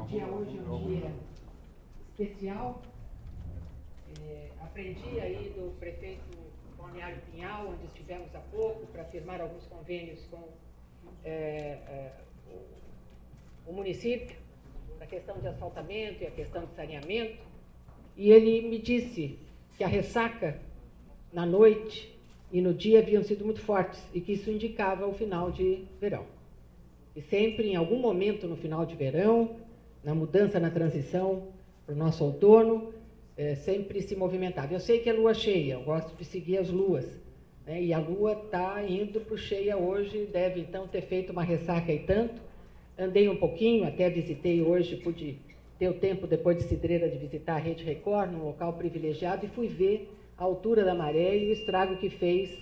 dia hoje é um dia especial. Aprendi aí do prefeito Balneário Pinhal, onde estivemos há pouco, para firmar alguns convênios com o município, a questão de asfaltamento e a questão de saneamento. E ele me disse que a ressaca na noite e no dia haviam sido muito fortes e que isso indicava o final de verão. E sempre, em algum momento no final de verão, na mudança, na transição para o nosso outono, sempre se movimentava. Eu sei que é lua cheia, eu gosto de seguir as luas, né? E a lua está indo para o cheia hoje, deve então ter feito uma ressaca e tanto. Andei um pouquinho, até visitei hoje, pude ter o tempo depois de Cidreira de visitar a Rede Record, num local privilegiado, e fui ver a altura da maré e o estrago que fez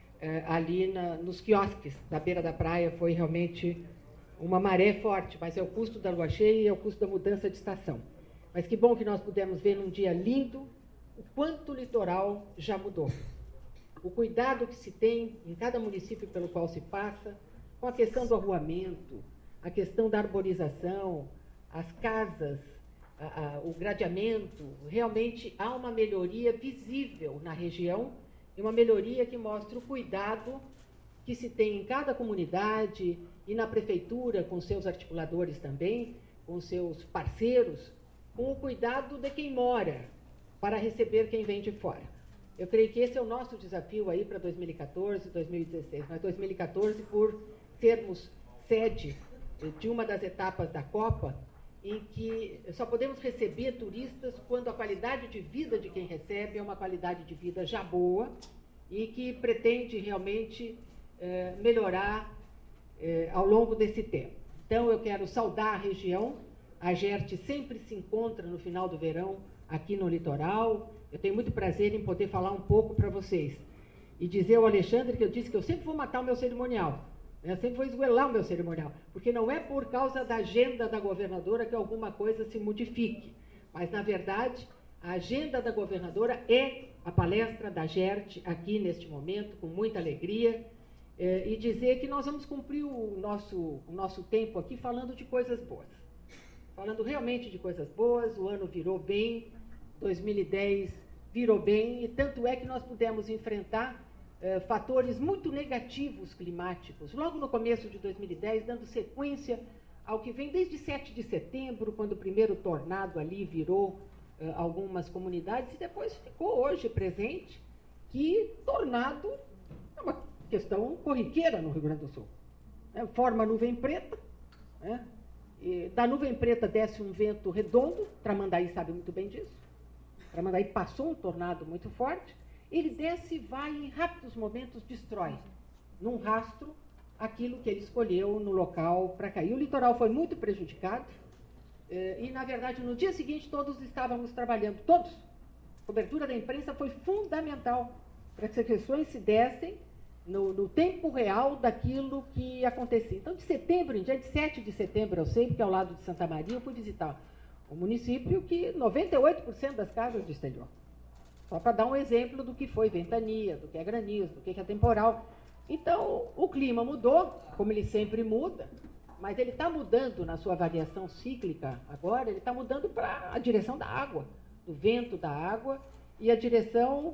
ali nos quiosques da beira da praia. Foi realmente uma maré forte, mas é o custo da lua cheia e é o custo da mudança de estação. Mas que bom que nós pudemos ver num dia lindo o quanto o litoral já mudou. O cuidado que se tem em cada município pelo qual se passa, com a questão do arruamento, a questão da arborização, as casas, o gradeamento. Realmente há uma melhoria visível na região e uma melhoria que mostra o cuidado que se tem em cada comunidade e na prefeitura, com seus articuladores também, com seus parceiros, com o cuidado de quem mora para receber quem vem de fora. Eu creio que esse é o nosso desafio aí para 2014, 2016. Mas 2014, por sermos sede de uma das etapas da Copa, em que só podemos receber turistas quando a qualidade de vida de quem recebe é uma qualidade de vida já boa e que pretende realmente melhorar ao longo desse tempo. Então, eu quero saudar a região. A GERT sempre se encontra no final do verão aqui no litoral. Eu tenho muito prazer em poder falar um pouco para vocês. E dizer ao Alexandre que eu disse que eu sempre vou matar o meu cerimonial. Eu sempre vou esgoelar o meu cerimonial. Porque não é por causa da agenda da governadora que alguma coisa se modifique. Mas, na verdade, a agenda da governadora é a palestra da GERT aqui neste momento, com muita alegria. E dizer que nós vamos cumprir o nosso tempo aqui falando de coisas boas. Falando realmente de coisas boas. O ano virou bem, 2010 virou bem, e tanto é que nós pudemos enfrentar fatores muito negativos climáticos, logo no começo de 2010, dando sequência ao que vem desde 7 de setembro, quando o primeiro tornado ali virou algumas comunidades, e depois ficou hoje presente que tornado é uma questão corriqueira no Rio Grande do Sul. Forma nuvem preta, né? E da nuvem preta desce um vento redondo. Tramandaí sabe muito bem disso. Tramandaí passou um tornado muito forte. Ele desce e vai, em rápidos momentos, destrói, num rastro, aquilo que ele escolheu no local para cair. O litoral foi muito prejudicado e, na verdade, no dia seguinte, todos estávamos trabalhando, todos. A cobertura da imprensa foi fundamental para que as questões se dessem no tempo real daquilo que acontecia. Então, de setembro, em dia de 7 de setembro, eu sei, porque ao lado de Santa Maria, eu fui visitar um município que 98% das casas do exterior. Só para dar um exemplo do que foi ventania, do que é granizo, do que é temporal. Então, o clima mudou, como ele sempre muda, mas ele está mudando na sua variação cíclica agora, ele está mudando para a direção da água, do vento da água, e a direção,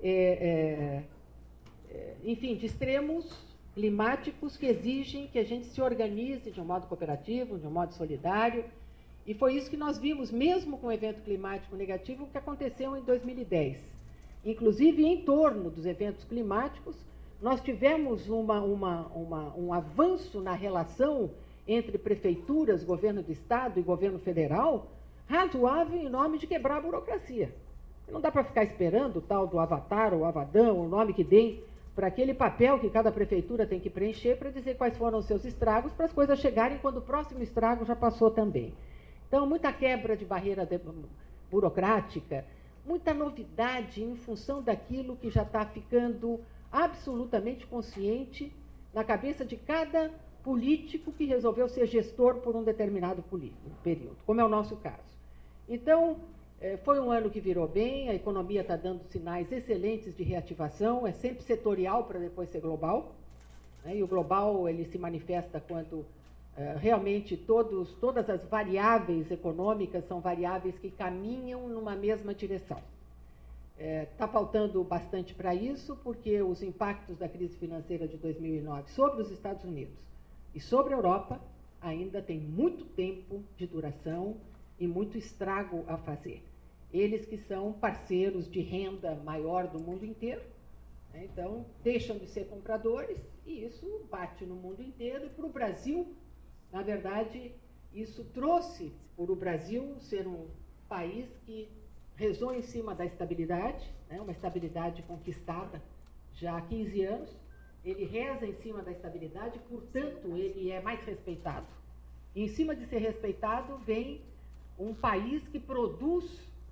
enfim, de extremos climáticos que exigem que a gente se organize de um modo cooperativo, de um modo solidário. E foi isso que nós vimos, mesmo com o evento climático negativo, que aconteceu em 2010. Inclusive, em torno dos eventos climáticos, nós tivemos um avanço na relação entre prefeituras, governo do Estado e governo federal, razoável em nome de quebrar a burocracia. Não dá para ficar esperando o tal do avatar ou avadão, o nome que deem, para aquele papel que cada prefeitura tem que preencher para dizer quais foram os seus estragos, para as coisas chegarem quando o próximo estrago já passou também. Então, muita quebra de barreira burocrática, muita novidade em função daquilo que já está ficando absolutamente consciente na cabeça de cada político que resolveu ser gestor por um determinado período, como é o nosso caso. Então, foi um ano que virou bem, a economia está dando sinais excelentes de reativação, é sempre setorial para depois ser global, né? E o global ele se manifesta quando Realmente, todas as variáveis econômicas são variáveis que caminham numa mesma direção. Está faltando bastante para isso, porque os impactos da crise financeira de 2009 sobre os Estados Unidos e sobre a Europa ainda tem muito tempo de duração e muito estrago a fazer. Eles que são parceiros de renda maior do mundo inteiro, né? Então deixam de ser compradores e isso bate no mundo inteiro. E para o Brasil, na verdade, isso trouxe por o Brasil ser um país que rezou em cima da estabilidade, né? Uma estabilidade conquistada já há 15 anos. Ele reza em cima da estabilidade, portanto, ele é mais respeitado. E em cima de ser respeitado, vem um país que produz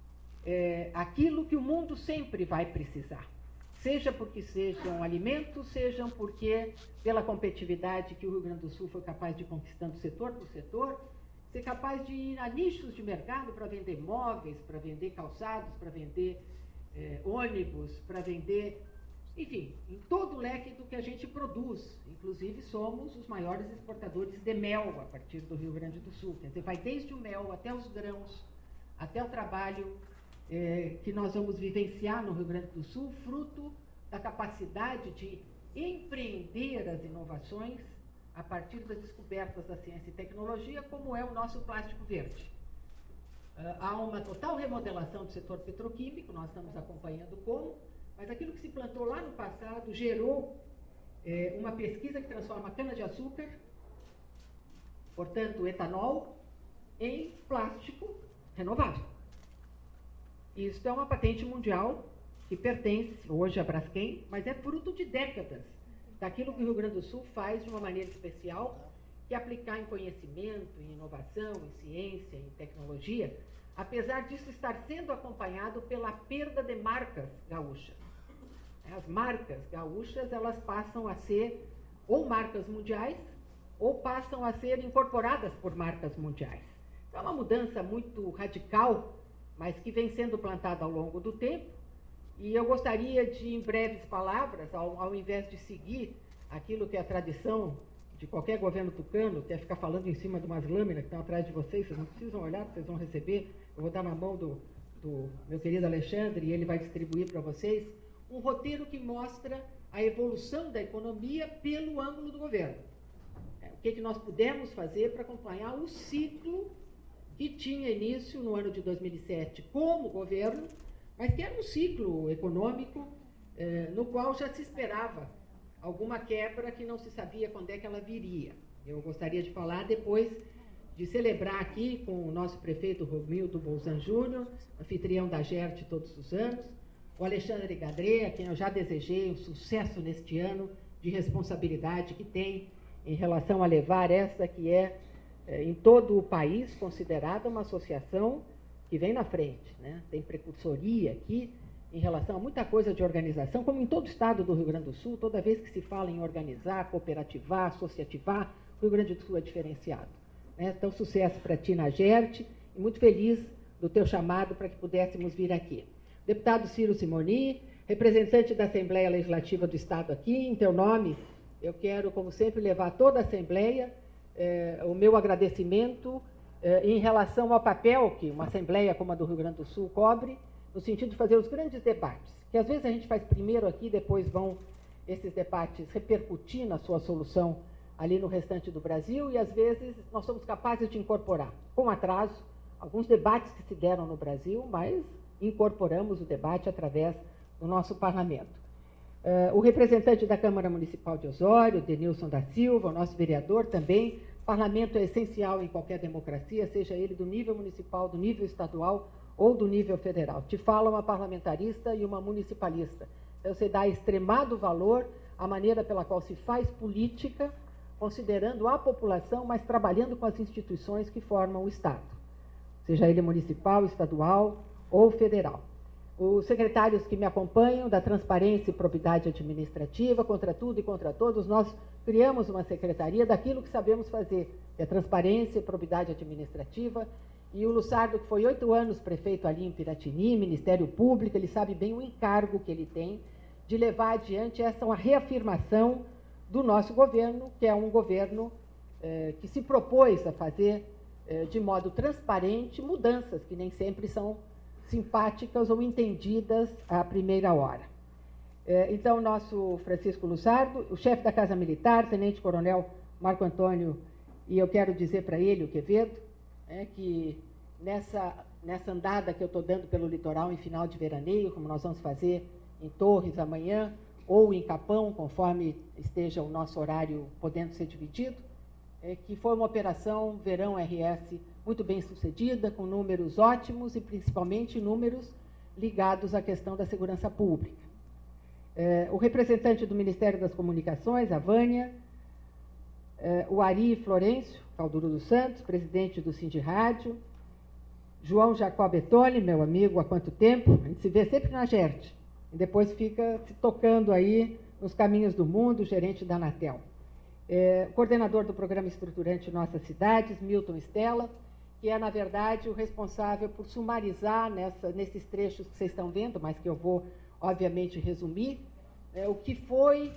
aquilo que o mundo sempre vai precisar. Seja porque sejam alimentos, sejam porque, pela competitividade que o Rio Grande do Sul foi capaz de ir conquistando setor por setor, ser capaz de ir a nichos de mercado para vender móveis, para vender calçados, para vender ônibus, para vender, enfim, em todo o leque do que a gente produz. Inclusive, somos os maiores exportadores de mel a partir do Rio Grande do Sul. Quer dizer, vai desde o mel até os grãos, até o trabalho que nós vamos vivenciar no Rio Grande do Sul, fruto da capacidade de empreender as inovações a partir das descobertas da ciência e tecnologia, como é o nosso plástico verde. Há uma total remodelação do setor petroquímico, nós estamos acompanhando como, mas aquilo que se plantou lá no passado gerou uma pesquisa que transforma cana-de-açúcar, portanto etanol, em plástico renovável. Isso é uma patente mundial que pertence hoje à Braskem, mas é fruto de décadas daquilo que o Rio Grande do Sul faz de uma maneira especial, que é aplicar em conhecimento, em inovação, em ciência, em tecnologia, apesar disso estar sendo acompanhado pela perda de marcas gaúchas. As marcas gaúchas, elas passam a ser ou marcas mundiais, ou passam a ser incorporadas por marcas mundiais. Então, é uma mudança muito radical, mas que vem sendo plantada ao longo do tempo. E eu gostaria de, em breves palavras, ao invés de seguir aquilo que é a tradição de qualquer governo tucano, que é ficar falando em cima de umas lâminas que estão atrás de vocês, vocês não precisam olhar, vocês vão receber, eu vou dar na mão do meu querido Alexandre e ele vai distribuir para vocês, um roteiro que mostra a evolução da economia pelo ângulo do governo. O que nós pudemos fazer para acompanhar o ciclo que tinha início no ano de 2007 como governo, mas que era um ciclo econômico no qual já se esperava alguma quebra que não se sabia quando é que ela viria. Eu gostaria de falar depois de celebrar aqui com o nosso prefeito Romildo Bolzan Júnior, anfitrião da GERT todos os anos, o Alexandre Gadré, a quem eu já desejei um sucesso neste ano de responsabilidade que tem em relação a levar essa que é em todo o país considerada uma associação que vem na frente, né? Tem precursoria aqui em relação a muita coisa de organização, como em todo o estado do Rio Grande do Sul, toda vez que se fala em organizar, cooperativar, associativar, o Rio Grande do Sul é diferenciado, né? Então, sucesso para ti na GERT e muito feliz do teu chamado para que pudéssemos vir aqui. Deputado Ciro Simoni, representante da Assembleia Legislativa do Estado aqui, em teu nome, eu quero, como sempre, levar toda a Assembleia o meu agradecimento em relação ao papel que uma Assembleia como a do Rio Grande do Sul cobre, no sentido de fazer os grandes debates, que às vezes a gente faz primeiro aqui, depois vão esses debates repercutir na sua solução ali no restante do Brasil, e às vezes nós somos capazes de incorporar, com atraso, alguns debates que se deram no Brasil, mas incorporamos o debate através do nosso parlamento. O representante da Câmara Municipal de Osório, Denilson da Silva, o nosso vereador também. Parlamento é essencial em qualquer democracia, seja ele do nível municipal, do nível estadual ou do nível federal. Te fala uma parlamentarista e uma municipalista. Então, você dá extremado valor à maneira pela qual se faz política, considerando a população, mas trabalhando com as instituições que formam o Estado, seja ele municipal, estadual ou federal. Os secretários que me acompanham, da Transparência e Probidade Administrativa, contra tudo e contra todos, nós criamos uma secretaria daquilo que sabemos fazer, que é Transparência e Probidade Administrativa, e o Lussardo, que foi 8 anos prefeito ali em Piratini, Ministério Público, ele sabe bem o encargo que ele tem de levar adiante essa uma reafirmação do nosso governo, que é um governo que se propôs a fazer de modo transparente mudanças que nem sempre são simpáticas ou entendidas à primeira hora. Então, nosso Francisco Lussardo, o chefe da Casa Militar, tenente-coronel Marco Antônio, e eu quero dizer para ele, o Quevedo, que nessa andada que eu estou dando pelo litoral em final de veraneio, como nós vamos fazer em Torres amanhã, ou em Capão, conforme esteja o nosso horário podendo ser dividido, que foi uma operação Verão RS muito bem sucedida, com números ótimos e principalmente números ligados à questão da segurança pública. O representante do Ministério das Comunicações, a Vânia, o Ari Florencio Calduro dos Santos, presidente do Sindirádio, João Jacó Betoni, meu amigo há quanto tempo, a gente se vê sempre na GERT, e depois fica se tocando aí nos caminhos do mundo, gerente da Anatel. Coordenador do Programa Estruturante Nossas Cidades, Milton Stella, que é, na verdade, o responsável por sumarizar nesses trechos que vocês estão vendo, mas que eu vou, obviamente, resumir, o que foi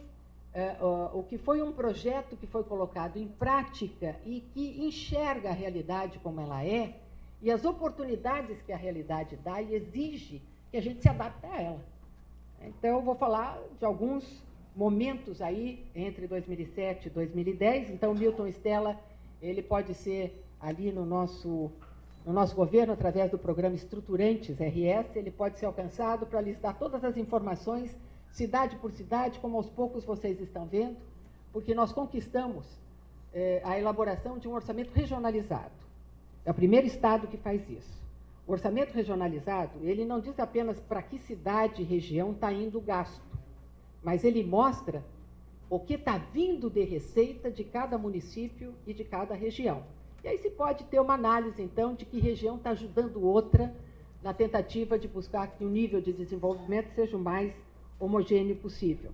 um projeto que foi colocado em prática e que enxerga a realidade como ela é e as oportunidades que a realidade dá e exige que a gente se adapte a ela. Então, eu vou falar de alguns momentos aí entre 2007 e 2010. Então, o Milton Stella, ele pode ser ali no nosso governo, através do programa Estruturantes RS, ele pode ser alcançado para lhes dar todas as informações, cidade por cidade, como aos poucos vocês estão vendo, porque nós conquistamos a elaboração de um orçamento regionalizado. É o primeiro estado que faz isso. O orçamento regionalizado, ele não diz apenas para que cidade e região está indo o gasto, mas ele mostra o que está vindo de receita de cada município e de cada região. E aí se pode ter uma análise, então, de que região está ajudando outra na tentativa de buscar que o nível de desenvolvimento seja o mais homogêneo possível.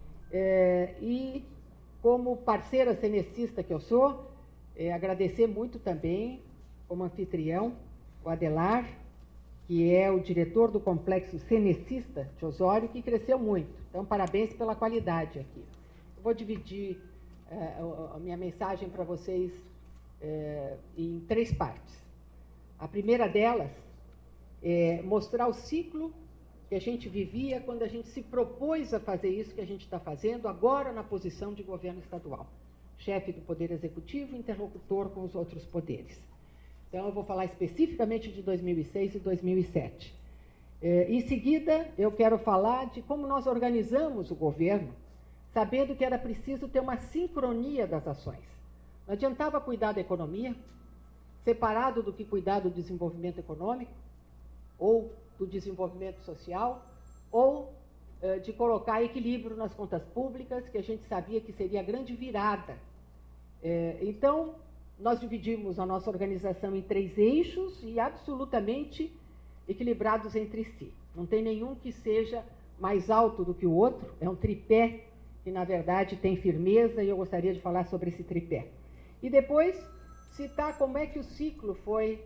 E como parceira cenecista que eu sou, agradecer muito também, como anfitrião, o Adelar, que é o diretor do Complexo Cenecista de Osório, que cresceu muito. Então, parabéns pela qualidade aqui. Eu vou dividir a minha mensagem para vocês em 3 partes. A primeira delas é mostrar o ciclo que a gente vivia quando a gente se propôs a fazer isso que a gente está fazendo agora na posição de governo estadual. Chefe do Poder Executivo, interlocutor com os outros poderes. Então, eu vou falar especificamente de 2006 e 2007. Em seguida, eu quero falar de como nós organizamos o governo, sabendo que era preciso ter uma sincronia das ações. Não adiantava cuidar da economia, separado do que cuidar do desenvolvimento econômico, ou do desenvolvimento social, ou de colocar equilíbrio nas contas públicas, que a gente sabia que seria a grande virada. Então, nós dividimos a nossa organização em 3 eixos e absolutamente equilibrados entre si. Não tem nenhum que seja mais alto do que o outro, é um tripé que, na verdade, tem firmeza, e eu gostaria de falar sobre esse tripé. E depois, citar como é que o ciclo foi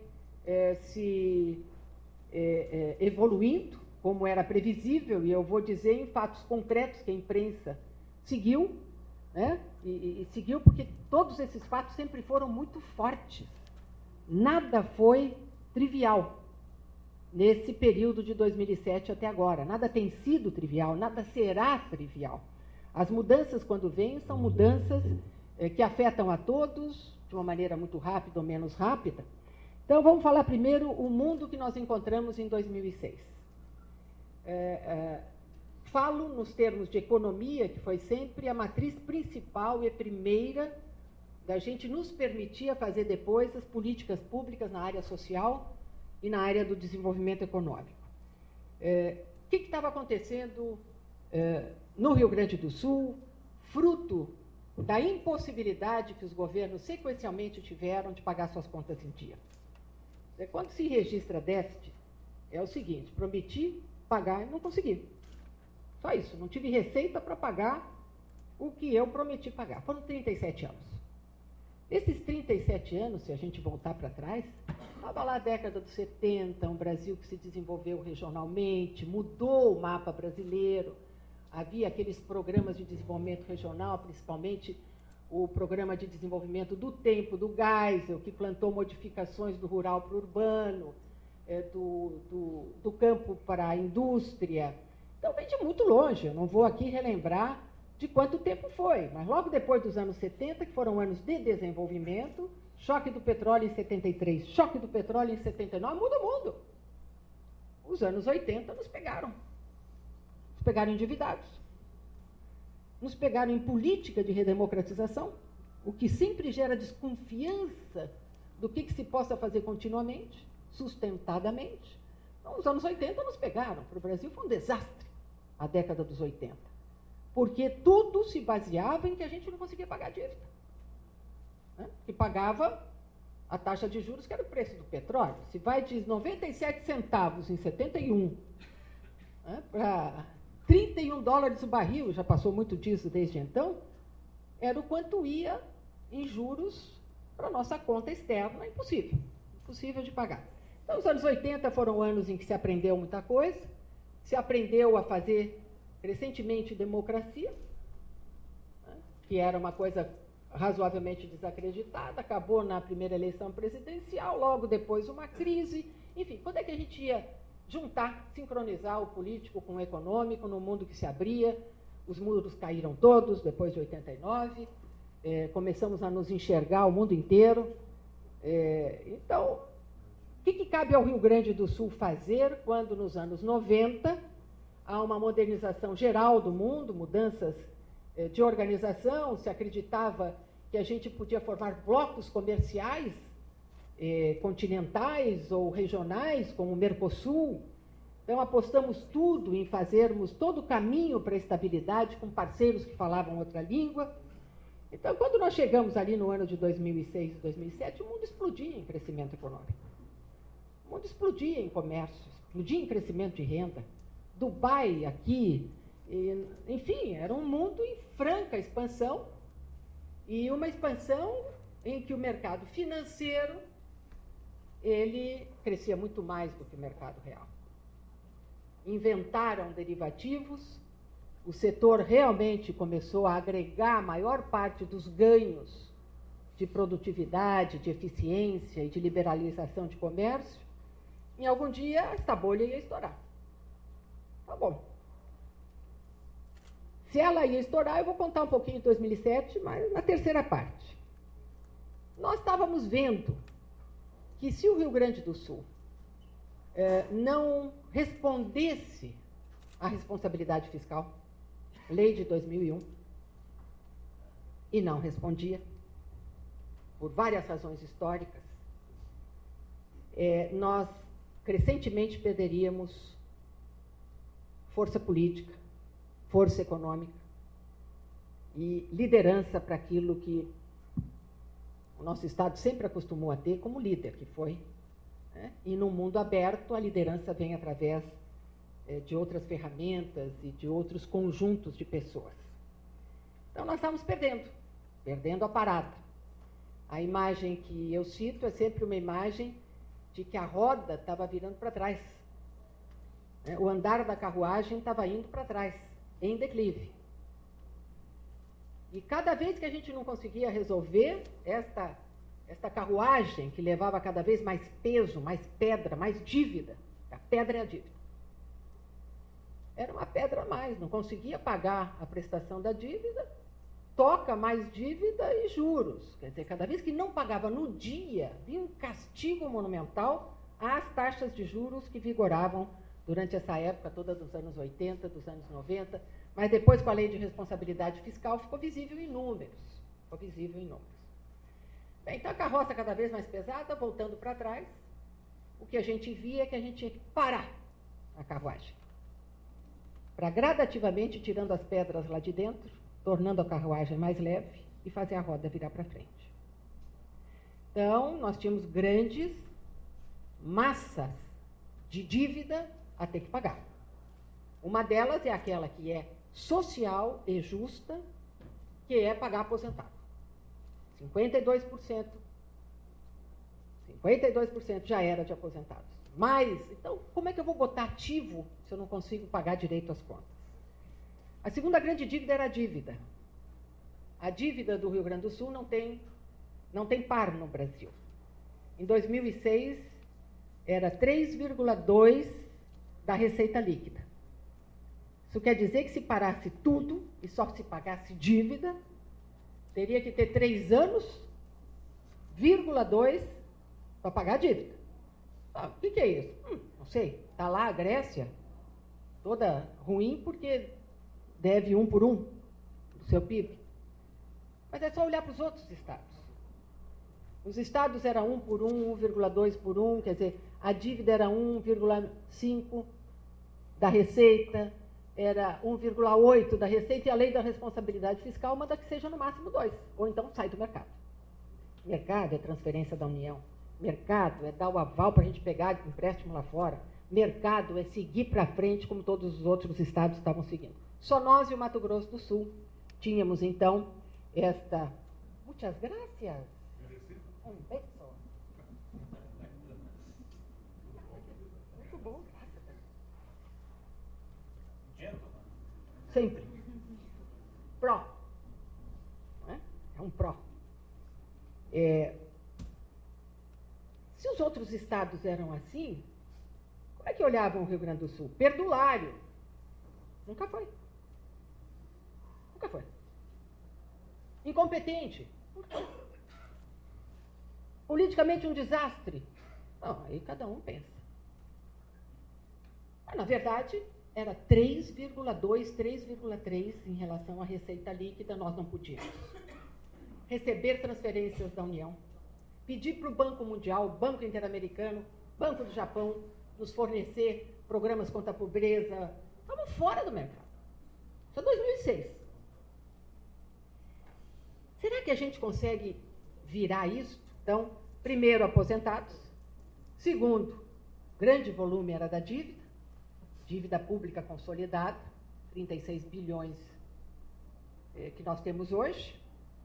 evoluindo, como era previsível, e eu vou dizer em fatos concretos que a imprensa seguiu, né? E seguiu porque todos esses fatos sempre foram muito fortes. Nada foi trivial nesse período de 2007 até agora. Nada tem sido trivial, nada será trivial. As mudanças, quando vêm, são mudanças que afetam a todos de uma maneira muito rápida ou menos rápida. Então, vamos falar primeiro o mundo que nós encontramos em 2006. Falo nos termos de economia, que foi sempre a matriz principal e primeira da gente nos permitir fazer depois as políticas públicas na área social e na área do desenvolvimento econômico. O que estava acontecendo no Rio Grande do Sul, fruto da impossibilidade que os governos sequencialmente tiveram de pagar suas contas em dia? Quando se registra déficit, é o seguinte: prometi pagar e não consegui. Só isso, não tive receita para pagar o que eu prometi pagar. Foram 37 anos. Nesses 37 anos, se a gente voltar para trás, estava lá a década dos 70, um Brasil que se desenvolveu regionalmente, mudou o mapa brasileiro, havia aqueles programas de desenvolvimento regional, principalmente o Programa de Desenvolvimento do Tempo, do Geisel, que plantou modificações do rural para o urbano, do campo para a indústria. Então, vem de muito longe. Eu não vou aqui relembrar de quanto tempo foi, mas logo depois dos anos 70, que foram anos de desenvolvimento, choque do petróleo em 73, choque do petróleo em 79, muda o mundo. Os anos 80 nos pegaram endividados. Nos pegaram em política de redemocratização, o que sempre gera desconfiança do que se possa fazer continuamente, sustentadamente. Então, os anos 80 nos pegaram. Para o Brasil foi um desastre a década dos 80, porque tudo se baseava em que a gente não conseguia pagar a dívida, né? Que pagava a taxa de juros, que era o preço do petróleo. Se vai de 97 centavos em 71, né, para 31 dólares o barril, já passou muito disso desde então, era o quanto ia em juros para a nossa conta externa, impossível de pagar. Então, os anos 80 foram anos em que se aprendeu muita coisa, se aprendeu a fazer crescentemente democracia, né, que era uma coisa razoavelmente desacreditada, acabou na primeira eleição presidencial, logo depois uma crise. Enfim, quando é que a gente ia juntar, sincronizar o político com o econômico no mundo que se abria? Os muros caíram todos depois de 89, começamos a nos enxergar o mundo inteiro. Então, o que cabe ao Rio Grande do Sul fazer quando, nos anos 90, há uma modernização geral do mundo, mudanças de organização, se acreditava que a gente podia formar blocos comerciais continentais ou regionais, como o Mercosul. Então, apostamos tudo em fazermos todo o caminho para a estabilidade com parceiros que falavam outra língua. Então, quando nós chegamos ali no ano de 2006 e 2007, o mundo explodia em crescimento econômico. O mundo explodia em comércio, explodia em crescimento de renda. Dubai aqui, enfim, era um mundo em franca expansão, e uma expansão em que o mercado financeiro ele crescia muito mais do que o mercado real. Inventaram derivativos, o setor realmente começou a agregar a maior parte dos ganhos de produtividade, de eficiência e de liberalização de comércio. Em algum dia, essa bolha ia estourar. Tá bom. Se ela ia estourar, eu vou contar um pouquinho de 2007, mas na terceira parte. Nós estávamos vendo que se o Rio Grande do Sul não respondesse à responsabilidade fiscal, lei de 2001, e não respondia, por várias razões históricas, nós crescentemente perderíamos força política, força econômica e liderança para aquilo que o nosso Estado sempre acostumou a ter como líder, que foi, né? E num mundo aberto, a liderança vem através de outras ferramentas e de outros conjuntos de pessoas. Então, nós estávamos perdendo a parada. A imagem que eu cito é sempre uma imagem de que a roda estava virando para trás. O andar da carruagem estava indo para trás, em declive. E cada vez que a gente não conseguia resolver esta carruagem que levava cada vez mais peso, mais pedra, mais dívida, a pedra é a dívida. Era uma pedra a mais, não conseguia pagar a prestação da dívida, toca mais dívida e juros. Quer dizer, cada vez que não pagava no dia, vinha um castigo monumental às taxas de juros que vigoravam durante essa época toda dos anos 80, dos anos 90, mas depois com a lei de responsabilidade fiscal ficou visível em números. Bem, então a carroça cada vez mais pesada, voltando para trás, o que a gente via é que a gente tinha que parar a carruagem, para gradativamente tirando as pedras lá de dentro, tornando a carruagem mais leve e fazer a roda virar para frente. Então, nós tínhamos grandes massas de dívida a ter que pagar. Uma delas é aquela que é social e justa, que é pagar aposentado. 52% já era de aposentados. Mas, então, como é que eu vou botar ativo se eu não consigo pagar direito às contas? A segunda grande dívida era a dívida. A dívida do Rio Grande do Sul não tem par no Brasil. Em 2006, era 3,2% da receita líquida. Isso quer dizer que se parasse tudo e só se pagasse dívida, teria que ter 3 anos, 0,2 para pagar a dívida. Ah, o que é isso? Não sei. Está lá a Grécia, toda ruim porque deve 1 por 1 do seu PIB. Mas é só olhar para os outros estados. Os estados eram 1 por 1, 1,2 por 1, quer dizer, a dívida era 1,5 da receita, era 1,8 da receita, e a lei da responsabilidade fiscal manda que seja no máximo 2, ou então sai do mercado. Mercado é transferência da União, mercado é dar o aval para a gente pegar empréstimo lá fora, mercado é seguir para frente como todos os outros estados estavam seguindo. Só nós e o Mato Grosso do Sul tínhamos, então, esta... Muitas graças. Um beijo. Muito bom, sempre. Pró. É um pró. Se os outros estados eram assim, como é que olhavam o Rio Grande do Sul? Perdulário. Nunca foi. Nunca foi. Incompetente. Nunca foi. Politicamente um desastre. Não, aí cada um pensa. Mas, na verdade, era 3,2, 3,3 em relação à receita líquida, nós não podíamos. Receber transferências da União, pedir para o Banco Mundial, Banco Interamericano, Banco do Japão, nos fornecer programas contra a pobreza. Estamos fora do mercado. Isso é 2006. Será que a gente consegue virar isso? Então, primeiro, aposentados. Segundo, grande volume era da dívida pública consolidada, 36 bilhões que nós temos hoje.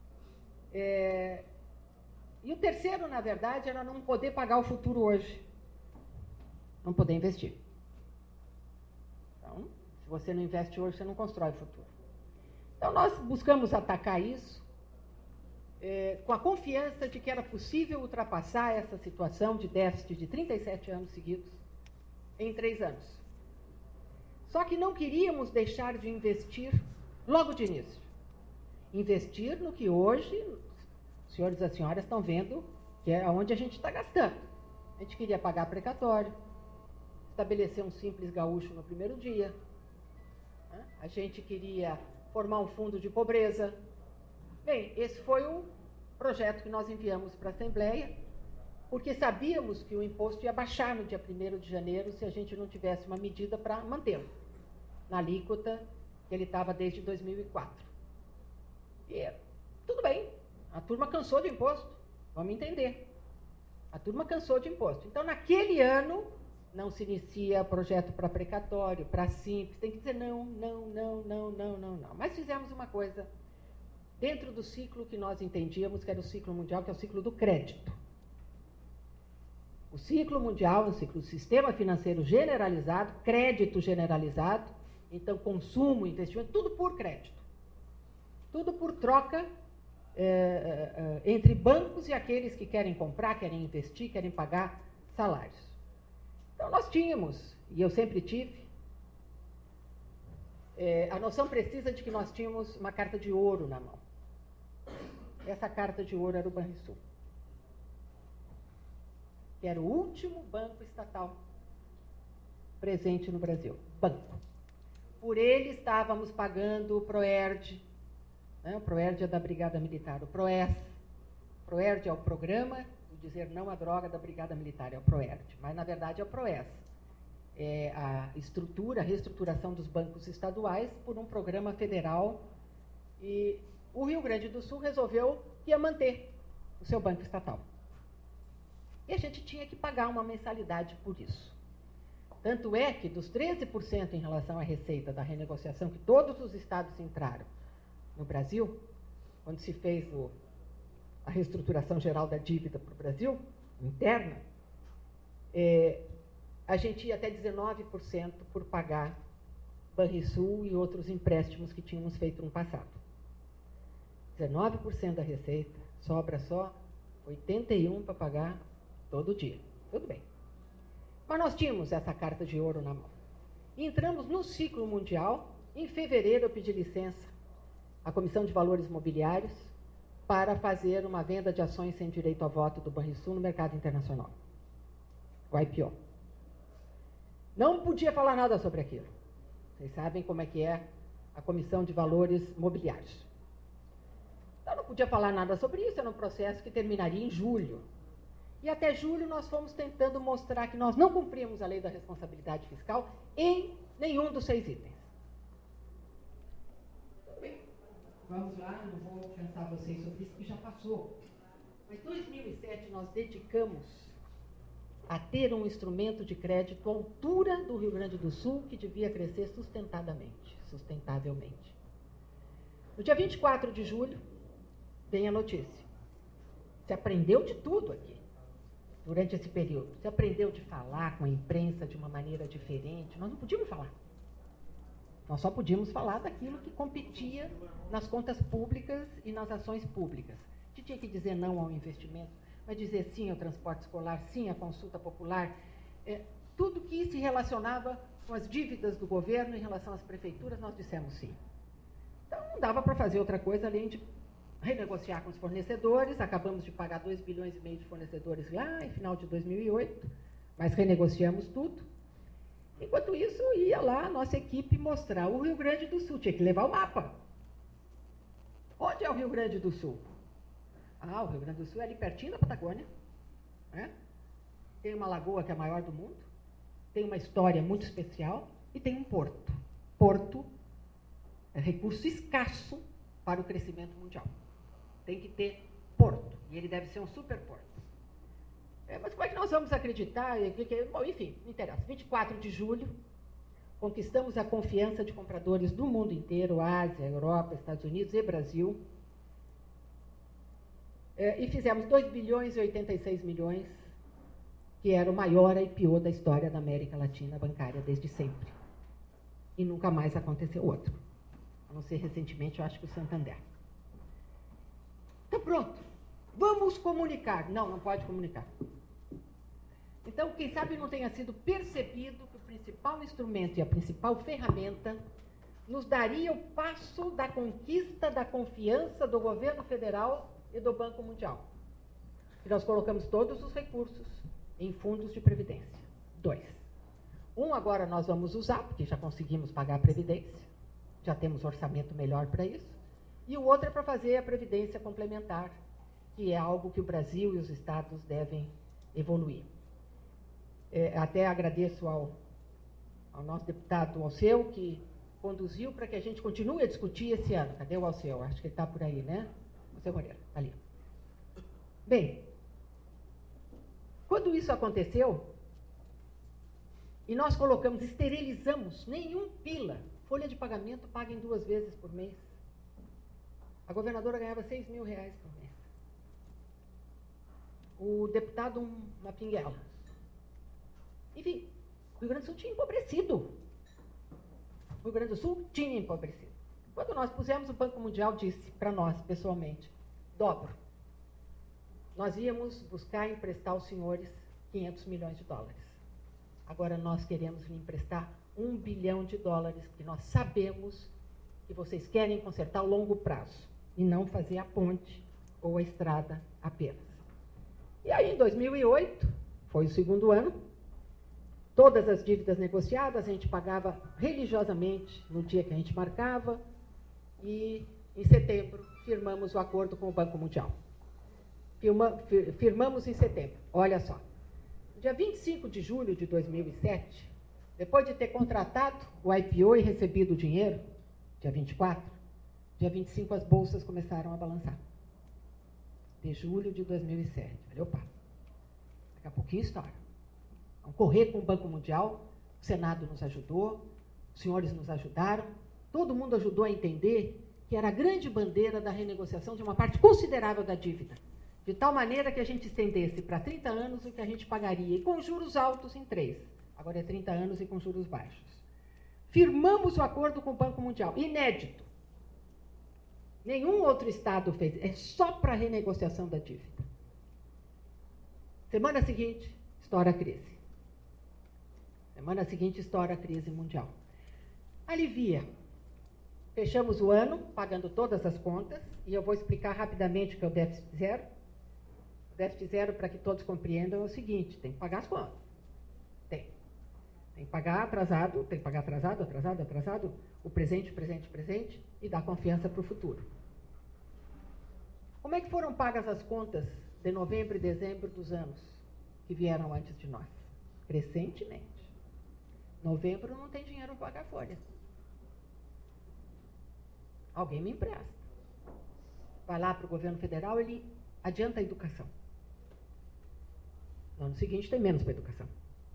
E o terceiro, na verdade, era não poder pagar o futuro hoje. Não poder investir. Então, se você não investe hoje, você não constrói o futuro. Então, nós buscamos atacar isso com a confiança de que era possível ultrapassar essa situação de déficit de 37 anos seguidos em 3 anos. Só que não queríamos deixar de investir logo de início. Investir no que hoje os senhores e as senhoras estão vendo que é onde a gente está gastando. A gente queria pagar precatório, estabelecer um simples gaúcho no primeiro dia. A gente queria formar um fundo de pobreza. Bem, esse foi o projeto que nós enviamos para a Assembleia, porque sabíamos que o imposto ia baixar no dia 1º de janeiro se a gente não tivesse uma medida para mantê-lo na alíquota que ele estava desde 2004. E tudo bem, a turma cansou de imposto, vamos entender. A turma cansou de imposto. Então, naquele ano, não se inicia projeto para precatório, para simples, tem que dizer não. Mas fizemos uma coisa dentro do ciclo que nós entendíamos que era o ciclo mundial, que é o ciclo do crédito. O ciclo mundial, o ciclo do sistema financeiro generalizado, crédito generalizado, então consumo, investimento, tudo por crédito. Tudo por troca entre bancos e aqueles que querem comprar, querem investir, querem pagar salários. Então nós tínhamos, e eu sempre tive, a noção precisa de que nós tínhamos uma carta de ouro na mão. Essa carta de ouro era o Banrisul, que era o último banco estatal presente no Brasil. Banco. Por ele estávamos pagando o PROERD, né? O PROERD é da Brigada Militar, o PROES. O PROERD é o Programa de Dizer Não à Droga da Brigada Militar, é o PROERD, mas na verdade é o PROES. É a estrutura, a reestruturação dos bancos estaduais por um programa federal, e o Rio Grande do Sul resolveu que ia manter o seu banco estatal. E a gente tinha que pagar uma mensalidade por isso. Tanto é que dos 13% em relação à receita da renegociação que todos os estados entraram no Brasil, quando se fez a reestruturação geral da dívida para o Brasil, interna, a gente ia até 19% por pagar Banrisul e outros empréstimos que tínhamos feito no passado. 19% da receita, sobra só 81 para pagar todo dia. Tudo bem. Mas nós tínhamos essa carta de ouro na mão. E entramos no ciclo mundial. Em fevereiro eu pedi licença à Comissão de Valores Mobiliários para fazer uma venda de ações sem direito a voto do Banrisul no mercado internacional. O IPO. Não podia falar nada sobre aquilo. Vocês sabem como é que é a Comissão de Valores Mobiliários. Então não podia falar nada sobre isso, era um processo que terminaria em julho. E até julho nós fomos tentando mostrar que nós não cumprimos a lei da responsabilidade fiscal em nenhum dos 6 itens. Tudo bem. Vamos lá, não vou cansar vocês sobre isso, que já passou. Mas em 2007 nós dedicamos a ter um instrumento de crédito à altura do Rio Grande do Sul, que devia crescer sustentavelmente. No dia 24 de julho, vem a notícia. Se aprendeu de tudo aqui, durante esse período. Se aprendeu de falar com a imprensa de uma maneira diferente. Nós não podíamos falar. Nós só podíamos falar daquilo que competia nas contas públicas e nas ações públicas. A gente tinha que dizer não ao investimento, mas dizer sim ao transporte escolar, sim à consulta popular. Tudo que se relacionava com as dívidas do governo em relação às prefeituras, nós dissemos sim. Então não dava para fazer outra coisa além de renegociar com os fornecedores. Acabamos de pagar 2,5 bilhões de fornecedores lá em final de 2008, mas renegociamos tudo. Enquanto isso, ia lá a nossa equipe mostrar o Rio Grande do Sul. Tinha que levar o mapa. Onde é o Rio Grande do Sul? O Rio Grande do Sul é ali pertinho da Patagônia. Né? Tem uma lagoa que é a maior do mundo, tem uma história muito especial e tem um porto. Porto é recurso escasso para o crescimento mundial. Tem que ter porto, e ele deve ser um superporto. Mas como é que nós vamos acreditar? Bom, enfim, não interessa. 24 de julho, conquistamos a confiança de compradores do mundo inteiro, Ásia, Europa, Estados Unidos e Brasil, e fizemos 2 bilhões e 86 milhões, que era o maior IPO da história da América Latina bancária desde sempre. E nunca mais aconteceu outro. A não ser recentemente, eu acho que o Santander. Então pronto, vamos comunicar. Não pode comunicar. Então, quem sabe não tenha sido percebido que o principal instrumento e a principal ferramenta nos daria o passo da conquista da confiança do governo federal e do Banco Mundial. E nós colocamos todos os recursos em fundos de previdência. 2. Um agora nós vamos usar, porque já conseguimos pagar a previdência, já temos orçamento melhor para isso. E o outro é para fazer a previdência complementar, que é algo que o Brasil e os estados devem evoluir. Até agradeço ao nosso deputado Alceu, que conduziu para que a gente continue a discutir esse ano. Cadê o Alceu? Acho que ele está por aí, né? Alceu Moreira, está ali. Bem, quando isso aconteceu, e nós colocamos, esterilizamos, nenhum pila, folha de pagamento paga em 2 vezes por mês. A governadora ganhava R$6 mil por mês. O deputado, uma pinguela. Enfim, o Rio Grande do Sul tinha empobrecido. O Rio Grande do Sul tinha empobrecido. Quando nós pusemos, o Banco Mundial disse para nós, pessoalmente, dobro. Nós íamos buscar emprestar aos senhores 500 milhões de dólares. Agora nós queremos lhe emprestar $1 bilhão, porque nós sabemos que vocês querem consertar a longo prazo e não fazer a ponte ou a estrada apenas. E aí, em 2008, foi o segundo ano, todas as dívidas negociadas a gente pagava religiosamente no dia que a gente marcava e, em setembro, firmamos o acordo com o Banco Mundial. Firmamos em setembro, olha só. No dia 25 de julho de 2007, depois de ter contratado o IPO e recebido o dinheiro, dia 24, dia 25 as bolsas começaram a balançar. De julho de 2007. Falei, opa, daqui a pouquinho estoura. Vamos correr com o Banco Mundial, o Senado nos ajudou, os senhores nos ajudaram, todo mundo ajudou a entender que era a grande bandeira da renegociação de uma parte considerável da dívida, de tal maneira que a gente estendesse para 30 anos o que a gente pagaria, e com juros altos em 3. Agora é 30 anos e com juros baixos. Firmamos o acordo com o Banco Mundial, inédito. Nenhum outro estado fez. É só para renegociação da dívida. Semana seguinte, estoura a crise. Semana seguinte, estoura a crise mundial. Alivia. Fechamos o ano, pagando todas as contas, e eu vou explicar rapidamente o que é o déficit zero. O déficit zero, para que todos compreendam, é o seguinte: tem que pagar as contas. Tem que pagar atrasado, atrasado, o presente, e dar confiança para o futuro. Como é que foram pagas as contas de novembro e dezembro dos anos que vieram antes de nós? Crescentemente. Novembro não tem dinheiro para pagar a folha. Alguém me empresta. Vai lá para o governo federal, ele adianta a educação. No ano seguinte tem menos para a educação.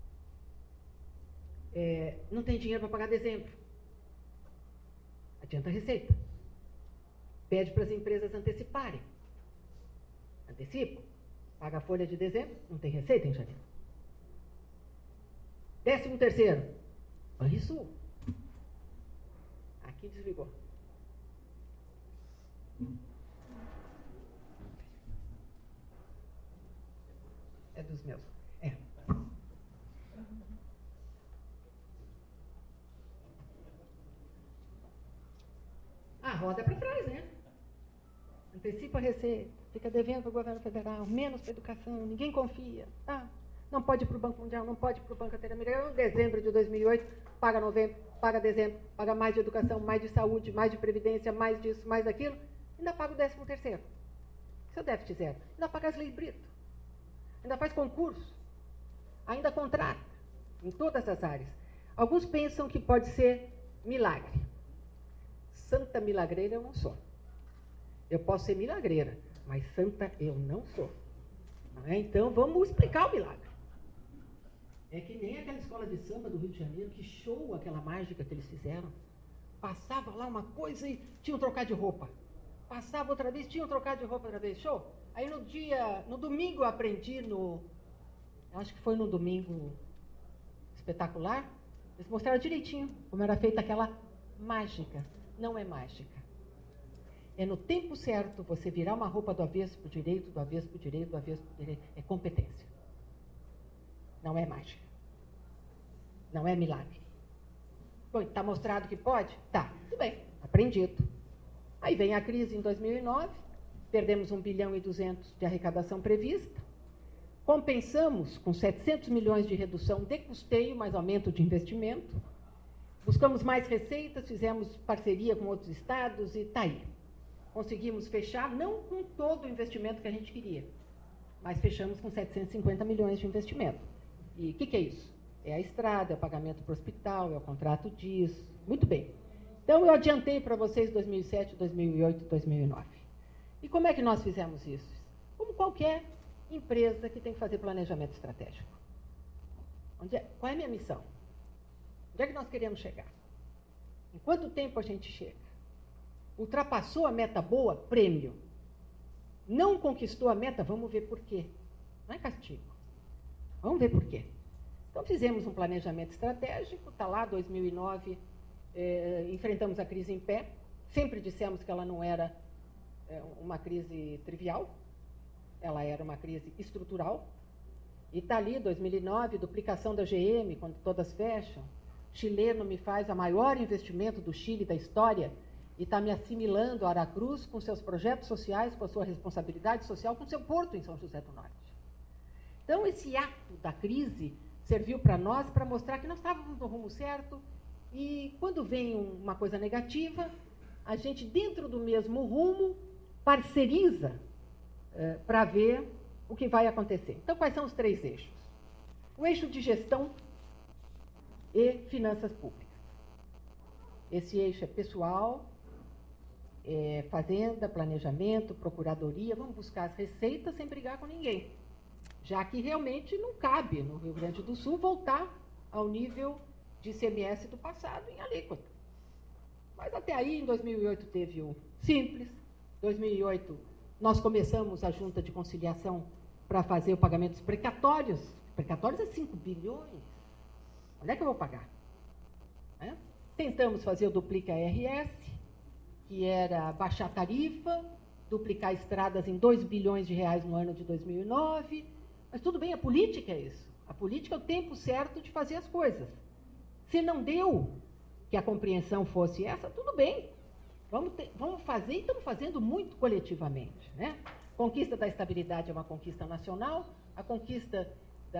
Não tem dinheiro para pagar dezembro. Adianta a receita. Pede para as empresas anteciparem. Antecipa. Paga a folha de dezembro, não tem receita em janeiro. 13º. Banrisul. Aqui desligou. É dos meus. Roda para trás, né? Antecipa a receita, fica devendo para o governo federal, menos para a educação, ninguém confia. Não pode ir para o Banco Mundial, não pode ir para o Banco Interamericano. Dezembro de 2008, paga novembro, paga dezembro, paga mais de educação, mais de saúde, mais de previdência, mais disso, mais daquilo. Ainda paga o 13º. Seu déficit zero. Ainda paga as leis Brito. Ainda faz concurso. Ainda contrata em todas as áreas. Alguns pensam que pode ser milagre. Santa milagreira eu não sou. Eu posso ser milagreira, mas santa eu não sou. Então vamos explicar o milagre. É que nem aquela escola de samba do Rio de Janeiro, que show aquela mágica que eles fizeram. Passava lá uma coisa e tinham trocado de roupa. Passava outra vez, tinham trocado de roupa outra vez. Show. Aí no domingo eu aprendi acho que foi no domingo espetacular, eles mostraram direitinho como era feita aquela mágica. Não é mágica. É no tempo certo você virar uma roupa do avesso para o direito, do avesso para o direito, do avesso para o direito. É competência. Não é mágica. Não é milagre. Bom, está mostrado que pode? Tá, tudo bem, aprendido. Aí vem a crise em 2009, perdemos 1,2 bilhão de arrecadação prevista, compensamos com 700 milhões de redução de custeio, mais aumento de investimento, buscamos mais receitas, fizemos parceria com outros estados e está aí. Conseguimos fechar, não com todo o investimento que a gente queria, mas fechamos com 750 milhões de investimento. E o que é isso? É a estrada, é o pagamento para o hospital, é o contrato disso. Muito bem. Então, eu adiantei para vocês 2007, 2008, 2009. E como é que nós fizemos isso? Como qualquer empresa que tem que fazer planejamento estratégico. Qual é a minha missão? Onde é que nós queremos chegar? Em quanto tempo a gente chega? Ultrapassou a meta boa? Prêmio. Não conquistou a meta? Vamos ver por quê. Não é castigo. Vamos ver por quê. Então, fizemos um planejamento estratégico, está lá, 2009, enfrentamos a crise em pé. Sempre dissemos que ela não era uma crise trivial, ela era uma crise estrutural. E está ali, 2009, duplicação da GM, quando todas fecham. Chileno me faz o maior investimento do Chile da história e está me assimilando a Aracruz com seus projetos sociais, com a sua responsabilidade social, com seu porto em São José do Norte. Então, esse ato da crise serviu para nós para mostrar que nós estávamos no rumo certo e quando vem uma coisa negativa, a gente, dentro do mesmo rumo, parceriza para ver o que vai acontecer. Então, quais são os 3 eixos? O eixo de gestão e finanças públicas. Esse eixo é pessoal, fazenda, planejamento, procuradoria. Vamos buscar as receitas sem brigar com ninguém, já que realmente não cabe no Rio Grande do Sul voltar ao nível de ICMS do passado em alíquota. Mas até aí, em 2008, teve o Simples. Em 2008, nós começamos a junta de conciliação para fazer o pagamento dos precatórios. Precatórios é 5 bilhões. Onde é que eu vou pagar? Tentamos fazer o Duplica RS. que era baixar a tarifa, duplicar estradas em 2 bilhões de reais no ano de 2009. Mas tudo bem, a política é isso. A política é o tempo certo de fazer as coisas. Se não deu que a compreensão fosse essa, tudo bem. Vamos fazer, e estamos fazendo muito coletivamente, né? Conquista da estabilidade é uma conquista nacional, a conquista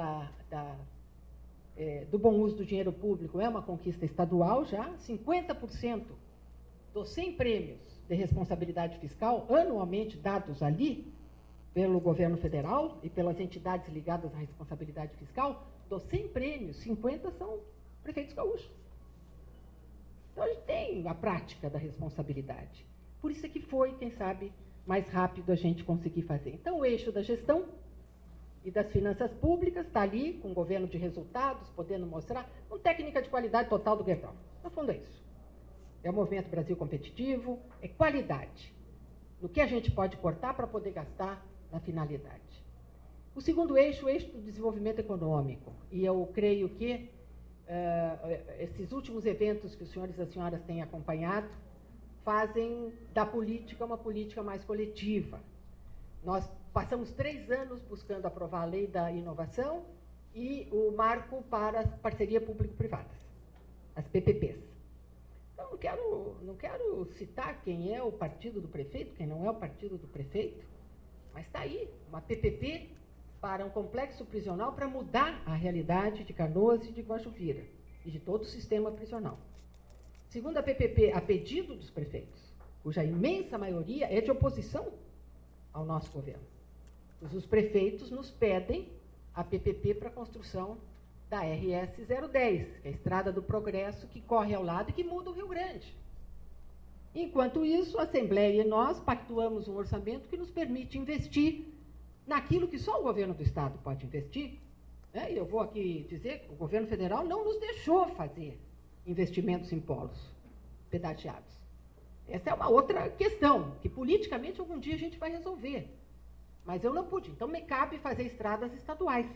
do bom uso do dinheiro público é uma conquista estadual já. 50% dos 100 prêmios de responsabilidade fiscal, anualmente dados ali pelo governo federal e pelas entidades ligadas à responsabilidade fiscal, dos 100 prêmios, 50 são prefeitos gaúchos. Então, a gente tem a prática da responsabilidade. Por isso é que foi, quem sabe, mais rápido a gente conseguir fazer. Então, o eixo da gestão e das finanças públicas está ali, com o governo de resultados, podendo mostrar, com técnica de qualidade total do Gerdau. No fundo, é isso. É o movimento Brasil competitivo, é qualidade. No que a gente pode cortar para poder gastar na finalidade. O segundo eixo, o eixo do desenvolvimento econômico. E eu creio que esses últimos eventos que os senhores e as senhoras têm acompanhado fazem da política uma política mais coletiva. Nós passamos 3 anos buscando aprovar a lei da inovação e o marco para as parcerias público-privadas, as PPPs. Então, não quero citar quem é o partido do prefeito, quem não é o partido do prefeito, mas está aí, uma PPP para um complexo prisional para mudar a realidade de Canoas e de Guajuvira e de todo o sistema prisional. Segundo a PPP, a pedido dos prefeitos, cuja imensa maioria é de oposição ao nosso governo. Os prefeitos nos pedem a PPP para a construção da RS 010, que é a Estrada do Progresso, que corre ao lado e que muda o Rio Grande. Enquanto isso, a Assembleia e nós pactuamos um orçamento que nos permite investir naquilo que só o governo do Estado pode investir. E eu vou aqui dizer que o governo federal não nos deixou fazer investimentos em polos pedagiados. Essa é uma outra questão, que politicamente algum dia a gente vai resolver. Mas eu não pude, então me cabe fazer estradas estaduais.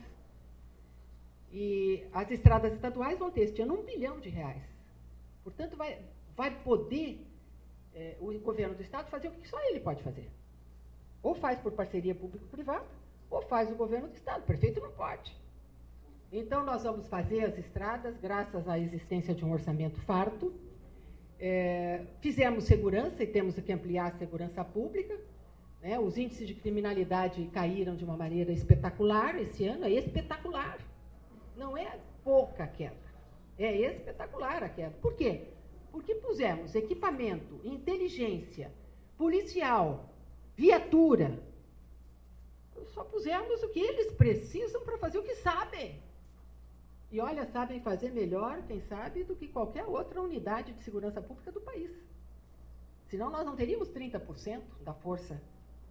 E as estradas estaduais vão ter este ano R$1 bilhão. Portanto, vai poder o governo do Estado fazer o que só ele pode fazer. Ou faz por parceria público-privada, ou faz o governo do Estado. O prefeito não pode. Então, nós vamos fazer as estradas graças à existência de um orçamento farto. Fizemos segurança e temos que ampliar a segurança pública. Os índices de criminalidade caíram de uma maneira espetacular esse ano, é espetacular. Não é pouca queda, é espetacular a queda. Por quê? Porque pusemos equipamento, inteligência, policial, viatura. Só pusemos o que eles precisam para fazer o que sabem. E olha, sabem fazer melhor, quem sabe, do que qualquer outra unidade de segurança pública do país. Senão nós não teríamos 30% da força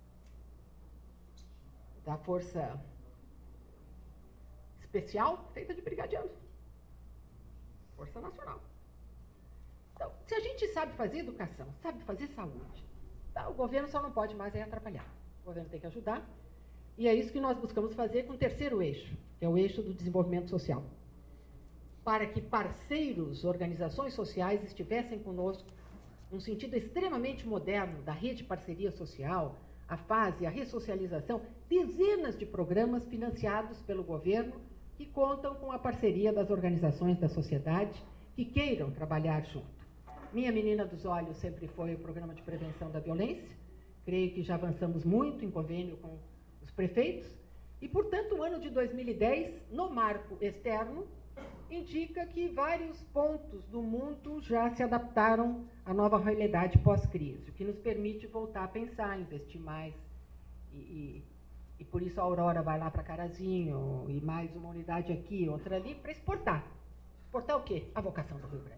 especial feita de brigadianos. Força Nacional. Então, se a gente sabe fazer educação, sabe fazer saúde, o governo só não pode mais atrapalhar. O governo tem que ajudar. E é isso que nós buscamos fazer com o terceiro eixo, que é o eixo do desenvolvimento social. Para que parceiros, organizações sociais estivessem conosco num sentido extremamente moderno da rede de parceria social, a fase, a ressocialização, dezenas de programas financiados pelo governo que contam com a parceria das organizações da sociedade que queiram trabalhar junto. Minha menina dos olhos sempre foi o programa de prevenção da violência. Creio que já avançamos muito em convênio com os prefeitos. E, portanto, o ano de 2010, no marco externo, indica que vários pontos do mundo já se adaptaram à nova realidade pós-crise, o que nos permite voltar a pensar, investir mais. E por isso a Aurora vai lá para Carazinho, e mais uma unidade aqui, outra ali, para exportar. Exportar o quê? A vocação do Rio Grande.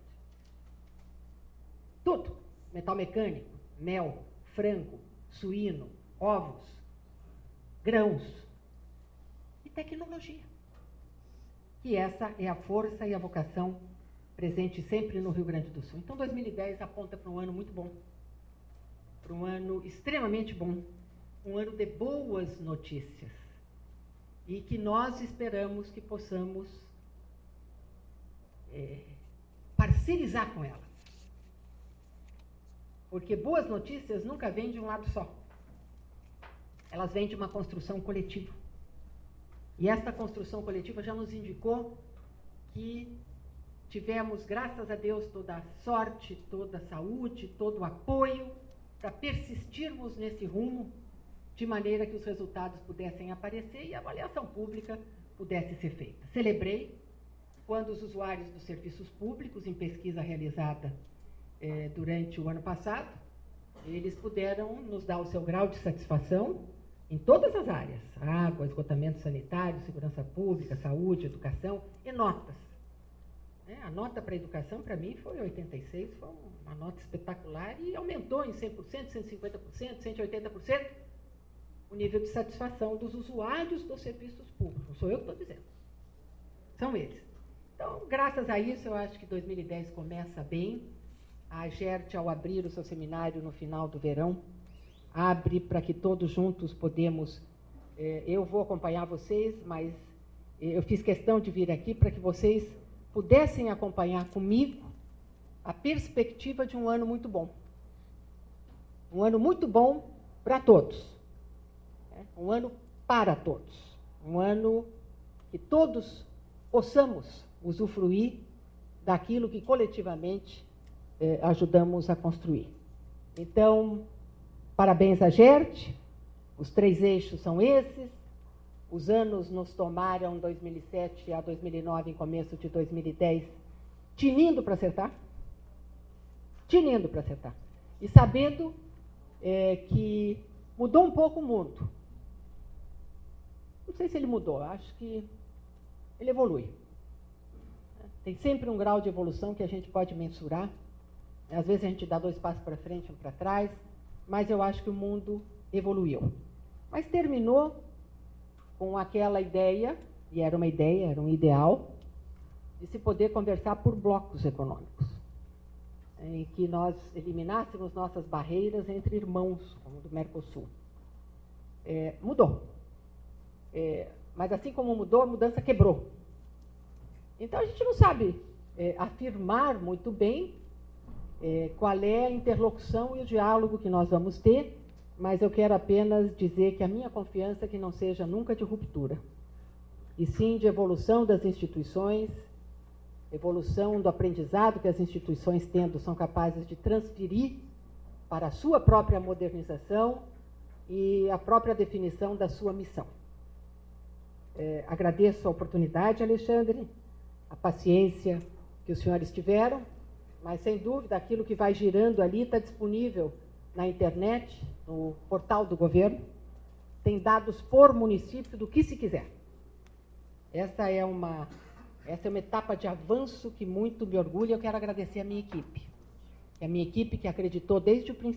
Tudo. Metal mecânico, mel, frango, suíno, ovos, grãos e tecnologia. Que essa é a força e a vocação presente sempre no Rio Grande do Sul. Então, 2010 aponta para um ano muito bom, para um ano extremamente bom, um ano de boas notícias, e que nós esperamos que possamos parcerizar com elas. Porque boas notícias nunca vêm de um lado só. Elas vêm de uma construção coletiva. E esta construção coletiva já nos indicou que tivemos, graças a Deus, toda a sorte, toda a saúde, todo o apoio para persistirmos nesse rumo, de maneira que os resultados pudessem aparecer e a avaliação pública pudesse ser feita. Celebrei quando os usuários dos serviços públicos, em pesquisa realizada durante o ano passado, eles puderam nos dar o seu grau de satisfação em todas as áreas: água, esgotamento sanitário, segurança pública, saúde, educação, e notas. A nota para a educação, para mim, foi 86, foi uma nota espetacular e aumentou em 100%, 150%, 180% o nível de satisfação dos usuários dos serviços públicos. Não sou eu que estou dizendo, são eles. Então, graças a isso, eu acho que 2010 começa bem. A GERT, ao abrir o seu seminário no final do verão, abre para que todos juntos podemos... eu vou acompanhar vocês, mas eu fiz questão de vir aqui para que vocês pudessem acompanhar comigo a perspectiva de um ano muito bom. Um ano muito bom para todos. Um ano para todos. Um ano que todos possamos usufruir daquilo que coletivamente ajudamos a construir. Então, parabéns à GERT, os 3 eixos são esses, os anos nos tomaram 2007 a 2009, em começo de 2010, tinindo para acertar, e sabendo que mudou um pouco o mundo. Não sei se ele mudou, acho que ele evolui. Tem sempre um grau de evolução que a gente pode mensurar. Às vezes a gente dá 2 passos para frente, 1 para trás, mas eu acho que o mundo evoluiu. Mas terminou com aquela ideia, e era uma ideia, era um ideal, de se poder conversar por blocos econômicos, em que nós eliminássemos nossas barreiras entre irmãos, como do Mercosul. Mudou. Mas assim como mudou, a mudança quebrou. Então a gente não sabe afirmar muito bem qual é a interlocução e o diálogo que nós vamos ter, mas eu quero apenas dizer que a minha confiança é que não seja nunca de ruptura, e sim de evolução das instituições, evolução do aprendizado que as instituições tendo são capazes de transferir para a sua própria modernização e a própria definição da sua missão. Agradeço a oportunidade, Alexandre, a paciência que os senhores tiveram, mas, sem dúvida, aquilo que vai girando ali está disponível na internet, no portal do governo. Tem dados por município do que se quiser. Essa é uma etapa de avanço que muito me orgulha. Eu quero agradecer a minha equipe. A minha equipe que acreditou desde o princípio